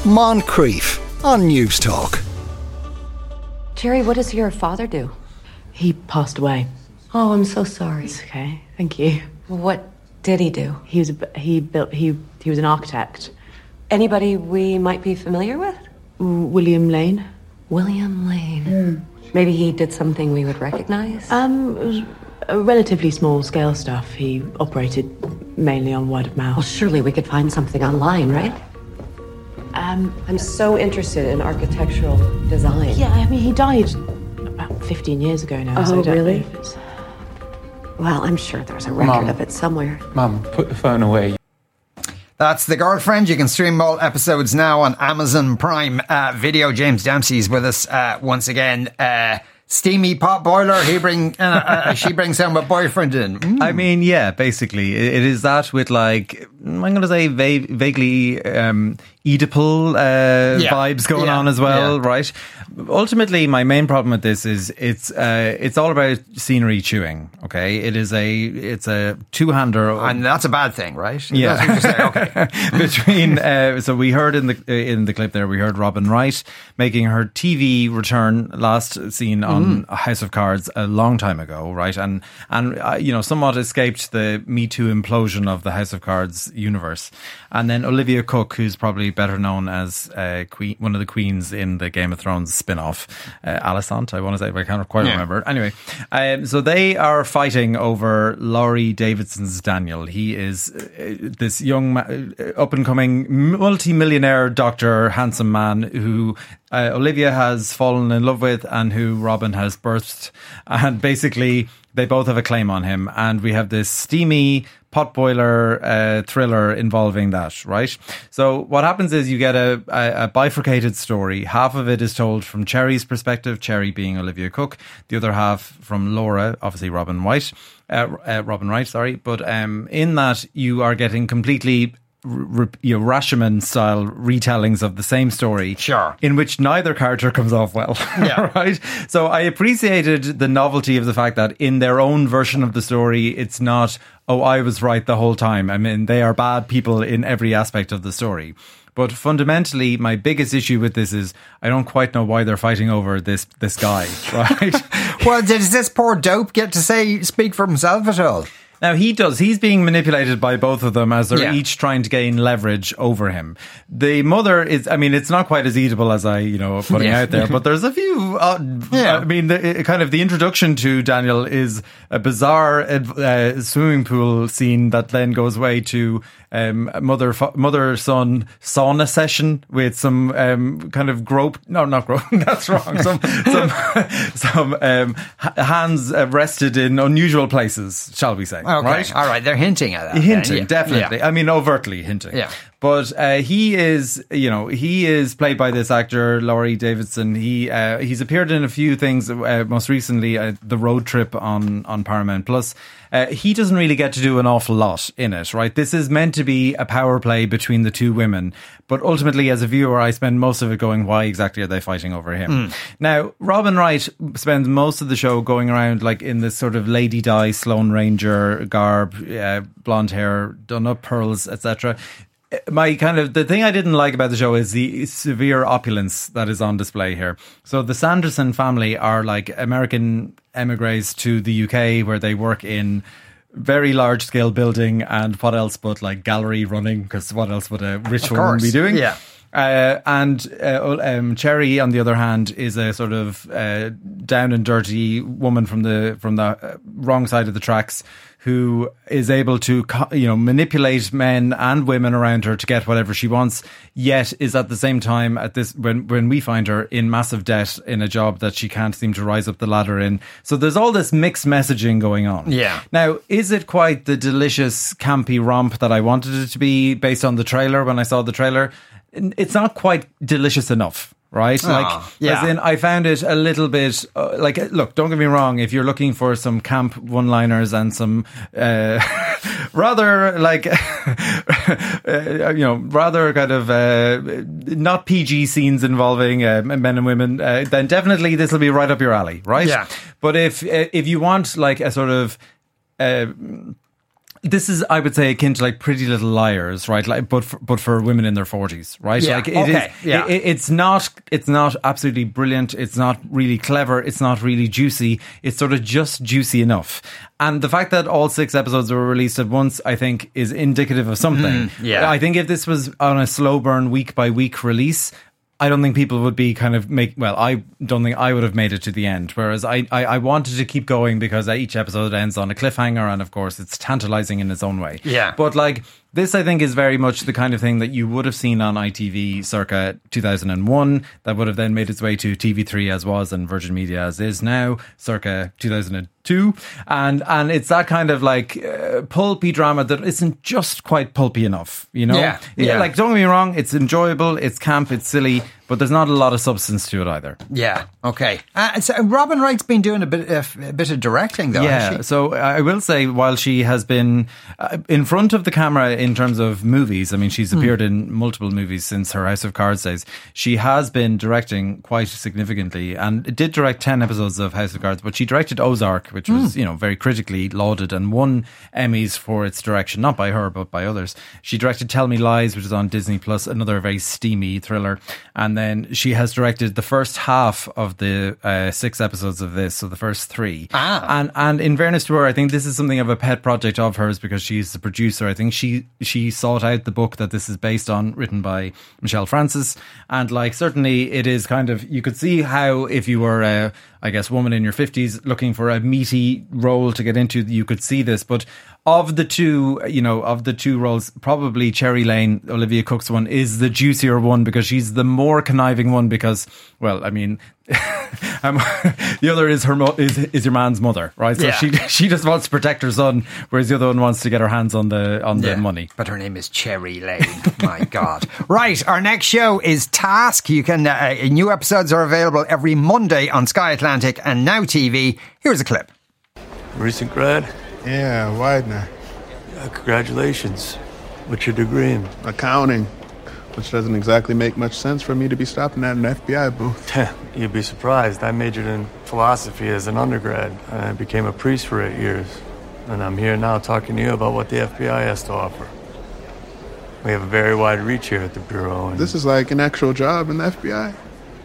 Moncrief on News Talk. Jerry, what does your father do? He passed away. Oh, I'm so sorry. It's okay. Thank you. What did he do? He was an architect. Anybody we might be familiar with? William Lane. William Lane. Maybe he did something we would recognize? It was a relatively small scale stuff. He operated mainly on word of mouth. Well, surely we could find something online, right? I'm so interested in architectural design. Yeah, I mean, he died about 15 years ago now. Oh, so I don't really? know if it's... Well, I'm sure there's a record of it somewhere. Mum, put the phone away. That's The Girlfriend. You can stream all episodes now on Amazon Prime Video. James Dempsey's with us once again. Steamy pot boiler. He she brings home a boyfriend in. I mean, yeah, basically, it is that with like I'm going to say vaguely Oedipal vibes going on as well, right? Ultimately, my main problem with this is it's all about scenery chewing. Okay, it's a two-hander, and that's a bad thing, right? Yeah. That's what you're saying. Okay. Between so we heard in the clip there, we heard Robin Wright making her TV return, last seen on House of Cards a long time ago, right? And somewhat escaped the Me Too implosion of the House of Cards universe. And then Olivia Cooke, who's probably better known as one of the queens in the Game of Thrones spin-off, Alicent, I want to say, but I can't quite remember. Anyway, so they are fighting over Laurie Davidson's Daniel. He is this young, up-and-coming, multi-millionaire doctor, handsome man who Olivia has fallen in love with and who Robin has birthed. And basically, they both have a claim on him. And we have this steamy potboiler thriller involving that, right? So what happens is you get a bifurcated story. Half of it is told from Cherry's perspective, Cherry being Olivia Cooke. The other half from Laura, obviously Robin Wright, sorry. But in that, you are getting completely Rashomon style retellings of the same story, sure, in which neither character comes off well. Yeah. Right. So I appreciated the novelty of the fact that in their own version of the story, it's not, oh, I was right the whole time. I mean, they are bad people in every aspect of the story. But fundamentally, my biggest issue with this is I don't quite know why they're fighting over this guy, right? Well, does this poor dope get to speak for himself at all? Now, he does. He's being manipulated by both of them as they're each trying to gain leverage over him. The mother is, I mean, it's not quite as eatable as putting out there, but there's a few, I mean, the introduction to Daniel is a bizarre swimming pool scene that then goes away to mother-son sauna session with some not grope, that's wrong, some hands rested in unusual places, shall we say. Okay. Right? All right, they're hinting at that. Hinting, definitely. Yeah. I mean, overtly hinting. Yeah. But he is played by this actor, Laurie Davidson. He's appeared in a few things, most recently The Road Trip on Paramount Plus. He doesn't really get to do an awful lot in it, right? This is meant to be a power play between the two women. But ultimately, as a viewer, I spend most of it going, why exactly are they fighting over him? Now, Robin Wright spends most of the show going around like in this sort of Lady Di, Sloane Ranger garb, blonde hair, done up pearls, etc. The thing I didn't like about the show is the severe opulence that is on display here. So the Sanderson family are like American emigres to the UK, where they work in very large scale building and what else but like gallery running, because what else would a rich woman be doing? Yeah. Cherry, on the other hand, is a sort of down and dirty woman from the wrong side of the tracks, who is able to manipulate men and women around her to get whatever she wants, yet is at the same time when we find her in massive debt in a job that she can't seem to rise up the ladder in. So there's all this mixed messaging going on. Yeah. Now, is it quite the delicious campy romp that I wanted it to be based on the trailer when I saw the trailer? It's not quite delicious enough. Right? As in, I found it a little bit, look, don't get me wrong, if you're looking for some camp one-liners and some, rather kind of, not PG scenes involving men and women, then definitely this will be right up your alley, right? Yeah. But if you want like a sort of, This is, I would say, akin to like Pretty Little Liars, right? Like, but for women in their 40s, right? Yeah, Like it's not absolutely brilliant. It's not really clever. It's not really juicy. It's sort of just juicy enough. And the fact that all 6 episodes were released at once, I think, is indicative of something. Yeah. I think if this was on a slow burn, week by week release, I don't think people would be kind of I don't think I would have made it to the end. Whereas I wanted to keep going because each episode ends on a cliffhanger, and of course it's tantalizing in its own way. Yeah. But like, this, I think, is very much the kind of thing that you would have seen on ITV circa 2001, that would have then made its way to TV3 as was and Virgin Media as is now, circa 2002. And it's that kind of like pulpy drama that isn't just quite pulpy enough, you know? Yeah. Like, don't get me wrong, it's enjoyable, it's camp, it's silly, but there's not a lot of substance to it either. Yeah, okay. So Robin Wright's been doing a bit of directing, though, hasn't she? So I will say, while she has been in front of the camera in terms of movies, I mean, she's appeared in multiple movies since her House of Cards days, she has been directing quite significantly, and did direct 10 episodes of House of Cards, but she directed Ozark, which was, very critically lauded and won Emmys for its direction, not by her, but by others. She directed Tell Me Lies, which is on Disney Plus, another very steamy thriller. And then she has directed the first half of the 6 episodes of this, so the first 3. And in fairness to her, I think this is something of a pet project of hers because she's the producer. I think she sought out the book that this is based on, written by Michelle Francis. And like, certainly it is kind of, you could see how if you were a, I guess, woman in your 50s looking for a meaty role to get into, you could see this. But of the two roles, probably Cherry Lane, Olivia Cook's one, is the juicier one because she's the more conniving one because, well, I mean, the other is is your man's mother, right? So she just wants to protect her son, whereas the other one wants to get her hands on the money. But her name is Cherry Lane. My God! Right, our next show is Task. You can new episodes are available every Monday on Sky Atlantic and Now TV. Here's a clip. Recent grad? Yeah, Widener. Congratulations. What's your degree in? Accounting, which doesn't exactly make much sense for me to be stopping at an FBI booth. You'd be surprised. I majored in philosophy as an undergrad. I became a priest for 8 years. And I'm here now talking to you about what the FBI has to offer. We have a very wide reach here at the Bureau. And this is like an actual job in the FBI?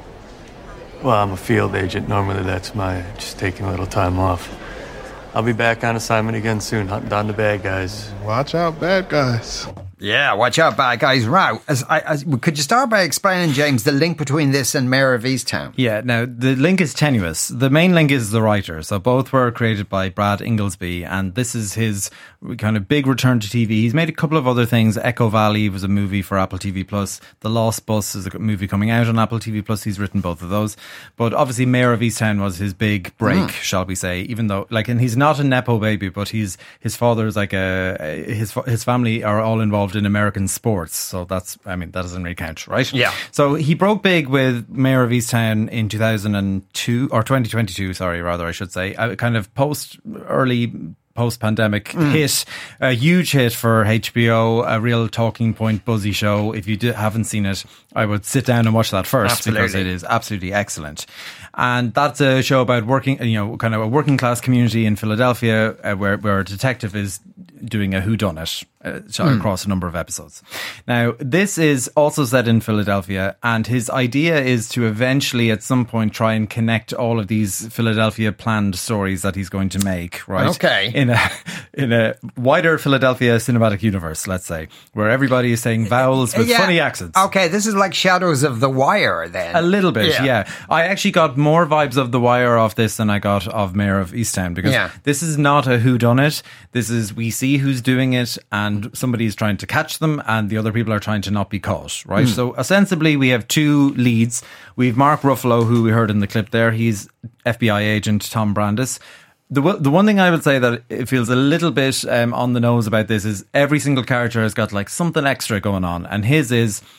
Well, I'm a field agent. Normally that's just taking a little time off. I'll be back on assignment again soon, hunting down the bad guys. Watch out, bad guys. Yeah, watch out, bad guys. Wow. Could you start by explaining, James, the link between this and Mayor of Easttown? Yeah, now, the link is tenuous. The main link is the writer. So both were created by Brad Inglesby, and this is his kind of big return to TV. He's made a couple of other things. Echo Valley was a movie for Apple TV+. The Lost Bus is a movie coming out on Apple TV+. He's written both of those. But obviously, Mayor of Easttown was his big break, shall we say, even though, like, and he's not a Nepo baby, but his father is like his family are all involved in American sports. So that doesn't really count, right? Yeah. So he broke big with Mayor of Easttown in 2002, or 2022, I should say, kind of early post-pandemic hit, a huge hit for HBO, a real talking point, buzzy show. If you haven't seen it, I would sit down and watch that first. Absolutely. Because it is absolutely excellent. And that's a show about kind of a working class community in Philadelphia where a detective is doing a whodunit across a number of episodes. Now, this is also set in Philadelphia, and his idea is to eventually, at some point, try and connect all of these Philadelphia planned stories that he's going to make, right? Okay. In a wider Philadelphia cinematic universe, let's say, where everybody is saying vowels with funny accents. Okay, this is like Shadows of the Wire, then. A little bit, yeah. I actually got more vibes of The Wire off this than I got of Mayor of Easttown, because this is not a whodunit. This is, we see who's doing it, and somebody is trying to catch them, and the other people are trying to not be caught, right? So ostensibly we have two leads. We have Mark Ruffalo, who we heard in the clip there. He's FBI agent Tom Brandis. The one thing I would say that it feels a little bit on the nose about this is every single character has got like something extra going on, and his is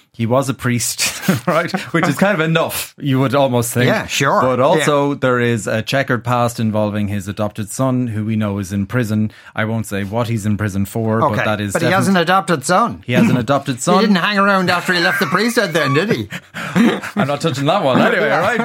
He was a priest, right? Which is kind of enough, you would almost think. Yeah, sure. But also there is a checkered past involving his adopted son, who we know is in prison. I won't say what he's in prison for, but that is... But he has an adopted son. He has an adoped son. He didn't hang around after he left the priesthood then, did he? I'm not touching that one anyway, right?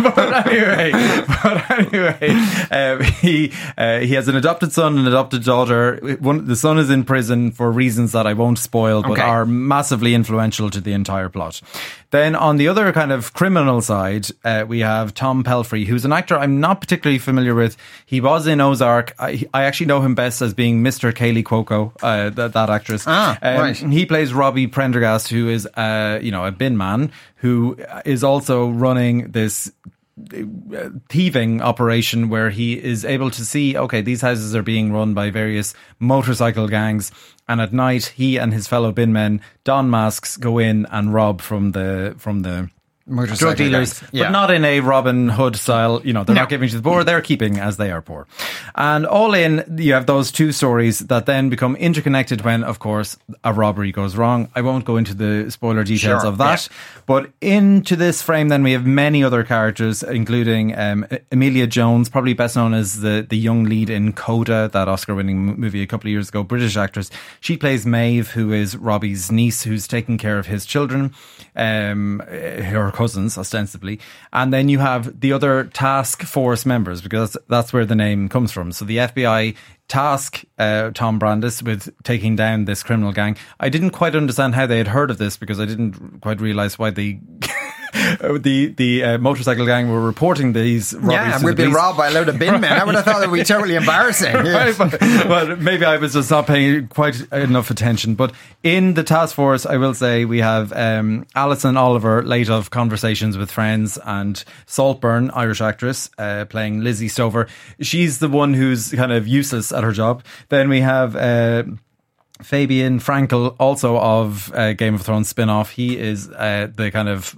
But anyway, he has an adopted son and an adopted daughter. The son is in prison for reasons that I won't spoil, but are massively influential to the entire plot. Then on the other kind of criminal side, we have Tom Pelphrey, who's an actor I'm not particularly familiar with. He was in Ozark. I actually know him best as being Mr. Kaylee Cuoco, that actress. Right. He plays Robbie Prendergast, who is a bin man who is also running this thieving operation where he is able to see, okay, these houses are being run by various motorcycle gangs, and at night he and his fellow bin men don masks, go in and rob from the drug dealers, but not in a Robin Hood style. They're not giving to the poor, they're keeping as they are poor. And all in, you have those two stories that then become interconnected when, of course, a robbery goes wrong. I won't go into the spoiler details of that, but into this frame then we have many other characters, including Emilia Jones, probably best known as the young lead in Coda, that Oscar-winning movie a couple of years ago, British actress. She plays Maeve, who is Robbie's niece, who's taking care of his children, her cousins, ostensibly. And then you have the other task force members, because that's where the name comes from. So the FBI task Tom Brandis with taking down this criminal gang. I didn't quite understand how they had heard of this, because I didn't quite realise why they... the motorcycle gang were reporting these robberies. Yeah, and we've been robbed by a load of bin men. I would have thought that would be totally embarrassing. Right, but maybe I was just not paying quite enough attention. But in the task force, I will say we have Alison Oliver, late of Conversations with Friends, and Saltburn, Irish actress, playing Lizzie Stover. She's the one who's kind of useless at her job. Then we have Fabian Frankel, also of Game of Thrones spin-off. He is the kind of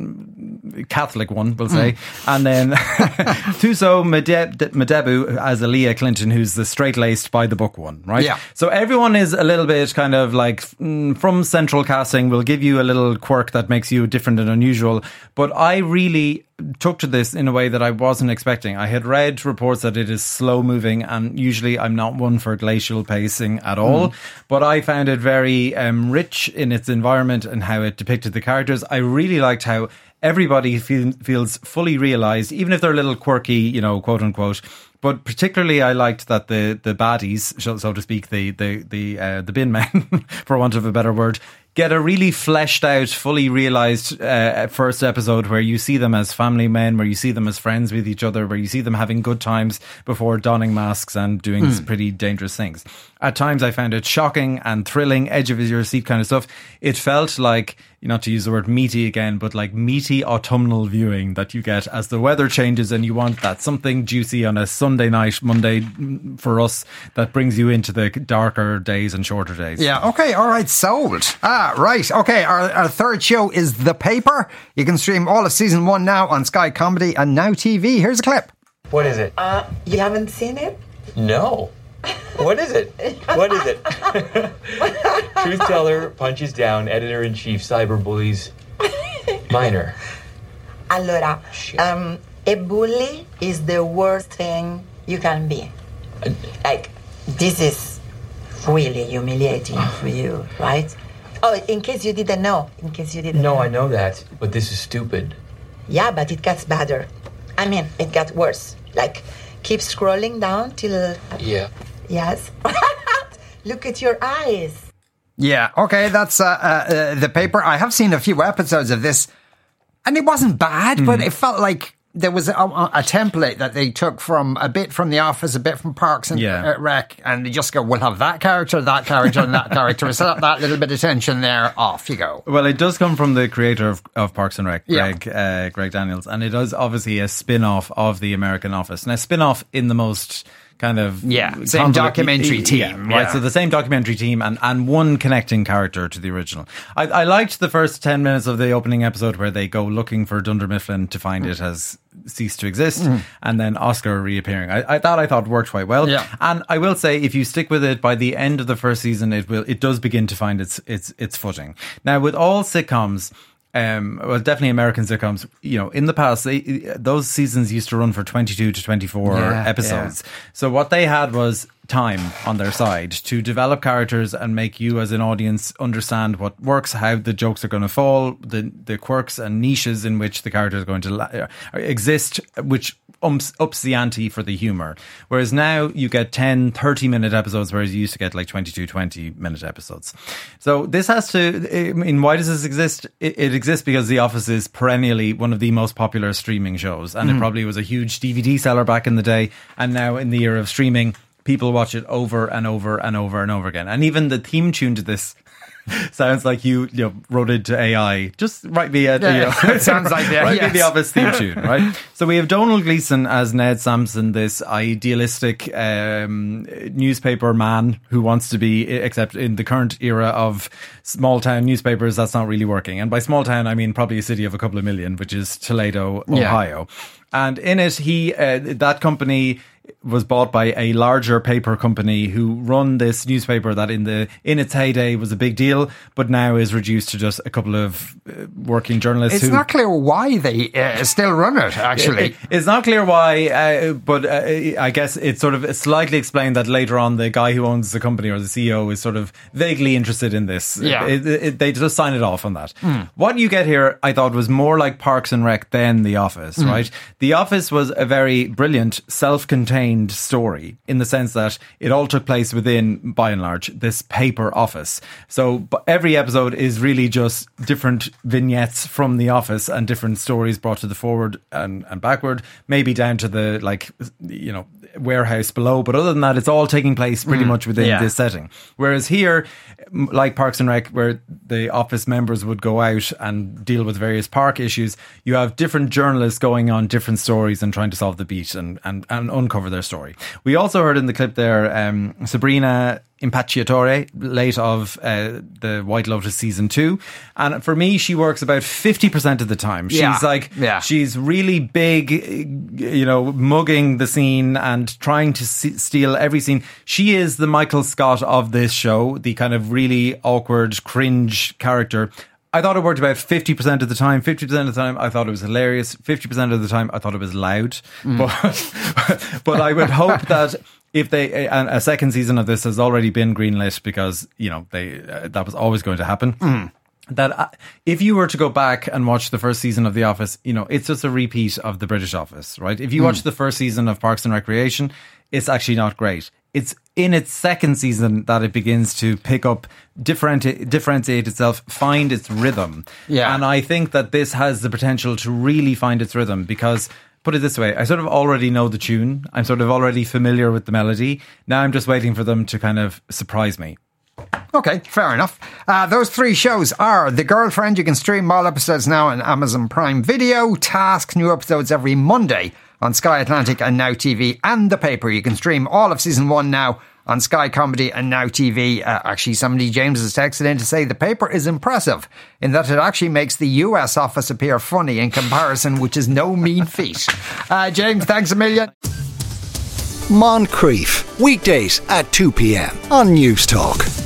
Catholic one, we'll say. And then Thuso Madebu as Aaliyah Clinton, who's the straight-laced by-the-book one, right? Yeah. So everyone is a little bit kind of like, from central casting, will give you a little quirk that makes you different and unusual. But I really took to this in a way that I wasn't expecting. I had read reports that it is slow moving, and usually I'm not one for glacial pacing at all, but I found it very rich in its environment and how it depicted the characters. I really liked how everybody feels fully realised, even if they're a little quirky, quote unquote. But particularly, I liked that the baddies, so to speak, the bin men, for want of a better word, get a really fleshed out, fully realised first episode where you see them as family men, where you see them as friends with each other, where you see them having good times before donning masks and doing pretty dangerous things. At times I found it shocking and thrilling, edge of your seat kind of stuff. It felt like, not to use the word meaty again, but like meaty autumnal viewing that you get as the weather changes and you want that something juicy on a Sunday night, Monday for us, that brings you into the darker days and shorter days. Yeah, okay, all right, sold. Right, okay, our third show is The Paper. You can stream all of season 1 now on Sky Comedy and Now TV. Here's a clip. What is it? You haven't seen it? No. What is it? What is it? Truth teller punches down editor-in-chief cyberbullies minor. Allora, a bully is the worst thing you can be. Like, this is really humiliating for you, right? Oh, in case you didn't know. No, I know that, but this is stupid. Yeah, but it gets better. I mean, it got worse. Like, keep scrolling down till... Yeah. Yes. Look at your eyes. Yeah, okay, that's The Paper. I have seen a few episodes of this, and it wasn't bad, but it felt like there was a template that they took from a bit from The Office, a bit from Parks and Rec, and they just go, we'll have that character, and that character. So that little bit of tension there, off you go. Well, it does come from the creator of Parks and Rec, Greg Daniels, and it is obviously a spin-off of The American Office. And a spin-off in the most... kind of same documentary team, right? So the same documentary team and one connecting character to the original. I liked the first 10 minutes of the opening episode where they go looking for Dunder Mifflin to find it as cease to exist, and then Oscar reappearing. I thought worked quite well. Yeah. And I will say, if you stick with it, by the end of the first season, it does begin to find its footing. Now, with all sitcoms, well, definitely American sitcoms, in the past, those seasons used to run for 22 to 24 episodes. Yeah. So what they had was time on their side to develop characters and make you as an audience understand what works, how the jokes are going to fall, the quirks and niches in which the characters are going to exist, which ups the ante for the humour. Whereas now you get 10, 30-minute episodes, whereas you used to get like 22, 20-minute episodes. So this has to, why does this exist? It exists because The Office is perennially one of the most popular streaming shows, and it probably was a huge DVD seller back in the day, and now in the era of streaming, people watch it over and over and over and over again. And even the theme tune to this sounds like you wrote it to AI. Just write me it sounds like that. Write me the Office theme tune, right? So we have Donald Gleason as Ned Sampson, this idealistic newspaper man who wants to be, except in the current era of small town newspapers, that's not really working. And by small town, I mean probably a city of a couple of million, which is Toledo, Ohio. And in it, that company was bought by a larger paper company who run this newspaper that in its heyday was a big deal, but now is reduced to just a couple of working journalists. It's not clear why they still run it, actually. It's not clear why, but I guess it's sort of slightly explained that later on the guy who owns the company, or the CEO, is sort of vaguely interested in this. Yeah. They just sign it off on that. What you get here, I thought, was more like Parks and Rec than The Office, right? The Office was a very brilliant, self-contained story in the sense that it all took place within, by and large, this paper office. So every episode is really just different vignettes from The Office and different stories brought to the forward and backward, maybe down to the warehouse below. But other than that, it's all taking place pretty much within this setting. Whereas here, like Parks and Rec, where the office members would go out and deal with various park issues, you have different journalists going on different stories and trying to solve the beat and uncover their story. We also heard in the clip there Sabrina Impacciatore, late of the White Lotus season 2, and for me she works about 50% of the time. She's really big, mugging the scene and trying to steal every scene. She is the Michael Scott of this show, the kind of really awkward cringe character. I thought it worked about 50% of the time. 50% of the time I thought it was hilarious. 50% of the time I thought it was loud. But I would hope that if and a second season of this has already been greenlit, because that was always going to happen. That if you were to go back and watch the first season of The Office, it's just a repeat of the British Office, right? If you watch the first season of Parks and Recreation, it's actually not great. It's in its second season that it begins to pick up, differentiate itself, find its rhythm. Yeah. And I think that this has the potential to really find its rhythm, because, put it this way, I sort of already know the tune. I'm sort of already familiar with the melody. Now I'm just waiting for them to kind of surprise me. Okay, fair enough. Those three shows are The Girlfriend. You can stream all episodes now on Amazon Prime Video. Task, new episodes every Monday on Sky Atlantic and Now TV, and The Paper. You can stream all of season 1 now on Sky Comedy and Now TV. Actually, somebody, James, has texted in to say The Paper is impressive in that it actually makes the US office appear funny in comparison, which is no mean feat. James, thanks a million. Moncrief, weekdays at 2 p.m. on News Talk.